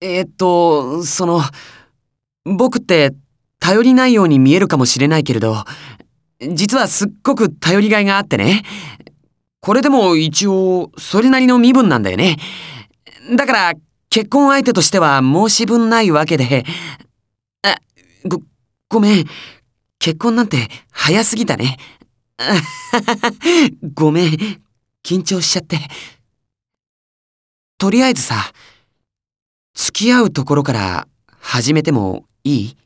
その、僕って頼りないように見えるかもしれないけれど、実はすっごく頼りがいがあってね。これでも一応、それなりの身分なんだよね。だから、結婚相手としては申し分ないわけで。あ、ご、ごめん。結婚なんて早すぎたね。ごめん。緊張しちゃって。とりあえずさ、付き合うところから始めてもいい？